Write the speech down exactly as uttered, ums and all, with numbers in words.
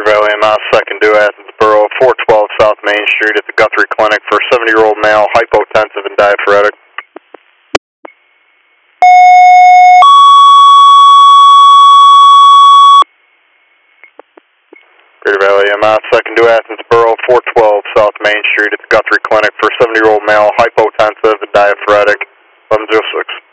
Greater Valley M I, second due Athens Borough, four twelve South Main Street at the Guthrie Clinic for a seventy-year-old male, hypotensive and diaphoretic. Greater Valley M I, second due Athens Borough, four twelve South Main Street at the Guthrie Clinic for a seventy-year-old male, hypotensive and diaphoretic, eleven oh six.